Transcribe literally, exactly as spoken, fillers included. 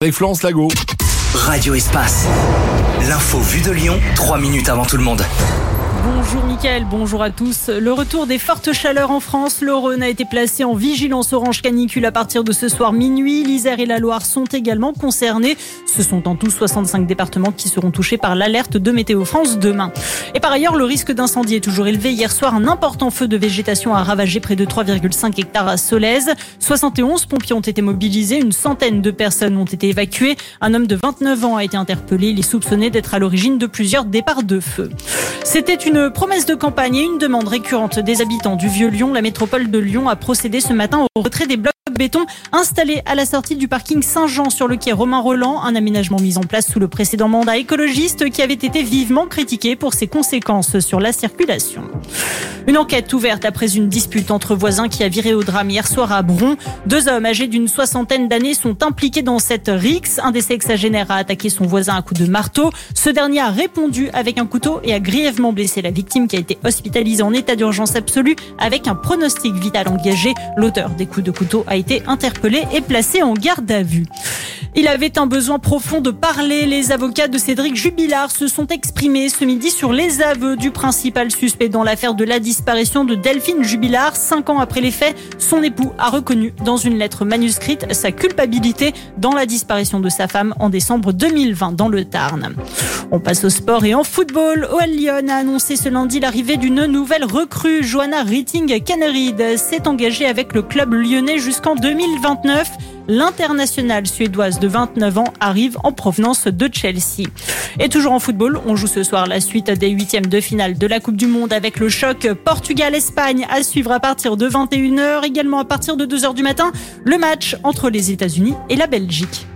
avec Florence Lago. Radio Espace. L'info vue de Lyon, trois minutes avant tout le monde. Bonjour Mickaël, bonjour à tous. Le retour des fortes chaleurs en France. Le Rhône a été placé en vigilance orange canicule à partir de ce soir minuit. L'Isère et la Loire sont également concernés. Ce sont en tout soixante-cinq départements qui seront touchés par l'alerte de Météo France demain. Et par ailleurs, le risque d'incendie est toujours élevé. Hier soir, un important feu de végétation a ravagé près de trois virgule cinq hectares à Solèze. soixante et onze pompiers ont été mobilisés. Une centaine de personnes ont été évacuées. Un homme de vingt-neuf ans a été interpellé. Il est soupçonné d'être à l'origine de plusieurs départs de feu. C'était une promesse de campagne et une demande récurrente des habitants du Vieux-Lyon. La métropole de Lyon a procédé ce matin au retrait des blocs de béton installés à la sortie du parking Saint-Jean sur le quai Romain-Rolland. Un aménagement mis en place sous le précédent mandat écologiste qui avait été vivement critiqué pour ses conséquences sur la circulation. Une enquête ouverte après une dispute entre voisins qui a viré au drame hier soir à Bron. Deux hommes âgés d'une soixantaine d'années sont impliqués dans cette rixe. Un des sexagénaires a attaqué son voisin à coups de marteau. Ce dernier a répondu avec un couteau et a grièvement blessé la victime qui a été hospitalisée en état d'urgence absolue avec un pronostic vital engagé. L'auteur des coups de couteau a été interpellé et placé en garde à vue. Il avait un besoin profond de parler. Les avocats de Cédric Jubilard se sont exprimés ce midi sur les aveux du principal suspect dans l'affaire de la disparition de Delphine Jubilard. Cinq ans après les faits, son époux a reconnu dans une lettre manuscrite sa culpabilité dans la disparition de sa femme en décembre deux mille vingt dans le Tarn. On passe au sport et en football. O L Lyon a annoncé ce lundi l'arrivée d'une nouvelle recrue. Johanna Rytting-Kaneryd s'est engagée avec le club lyonnais jusqu'en deux mille vingt-neuf. L'internationale suédoise de vingt-neuf ans arrive en provenance de Chelsea. Et toujours en football, on joue ce soir la suite des huitièmes de finale de la Coupe du Monde avec le choc Portugal-Espagne à suivre à partir de vingt et une heures. Également à partir de deux heures du matin, le match entre les États-Unis et la Belgique.